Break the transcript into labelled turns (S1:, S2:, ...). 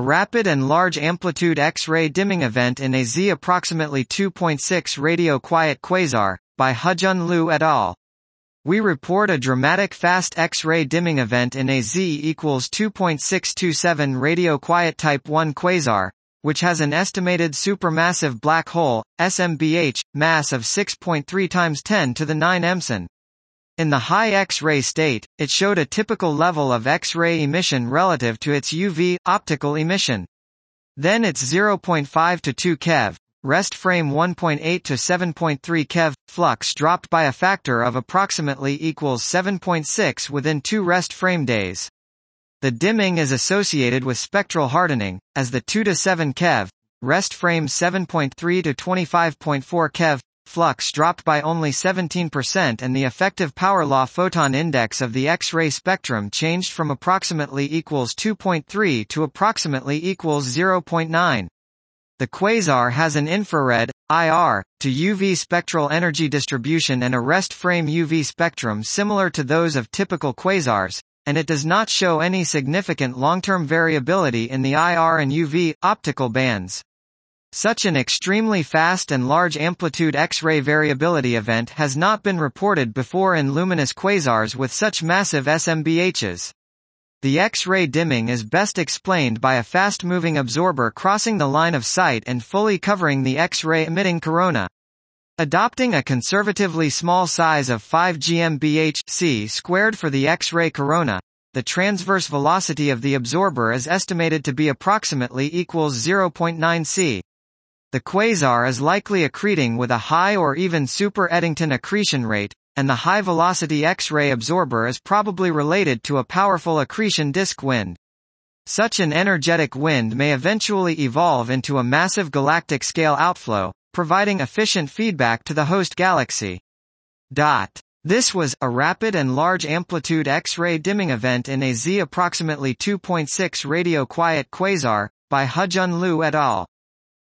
S1: rapid and large amplitude X-ray dimming event in a Z approximately 2.6 radio quiet quasar, by Hejun Liu et al. We report a dramatic fast X-ray dimming event in a Z equals 2.627 radio quiet type 1 quasar, which has an estimated supermassive black hole, SMBH, mass of 6.3 times 10 to the 9 emson. In the high X-ray state, it showed a typical level of X-ray emission relative to its UV optical emission. Then its 0.5 to 2 keV, rest frame 1.8 to 7.3 keV, flux dropped by a factor of approximately equals 7.6 within 2 rest frame days. The dimming is associated with spectral hardening, as the 2 to 7 keV, rest frame 7.3 to 25.4 keV, flux dropped by only 17% and the effective power law photon index of the X-ray spectrum changed from approximately equals 2.3 to approximately equals 0.9. The quasar has an infrared, IR, to UV spectral energy distribution and a rest frame UV spectrum similar to those of typical quasars, and it does not show any significant long-term variability in the IR and UV optical bands. Such an extremely fast and large amplitude X-ray variability event has not been reported before in luminous quasars with such massive SMBHs. The X-ray dimming is best explained by a fast-moving absorber crossing the line of sight and fully covering the X-ray emitting corona. Adopting a conservatively small size of 5 GmbH squared for the X-ray corona, the transverse velocity of the absorber is estimated to be approximately equals 0.9 c. The quasar is likely accreting with a high or even super-Eddington accretion rate, and the high-velocity X-ray absorber is probably related to a powerful accretion disk wind. Such an energetic wind may eventually evolve into a massive galactic-scale outflow, providing efficient feedback to the host galaxy. This was a rapid and large amplitude X-ray dimming event in a Z approximately 2.6 radio quiet quasar, by Hejun Liu et al.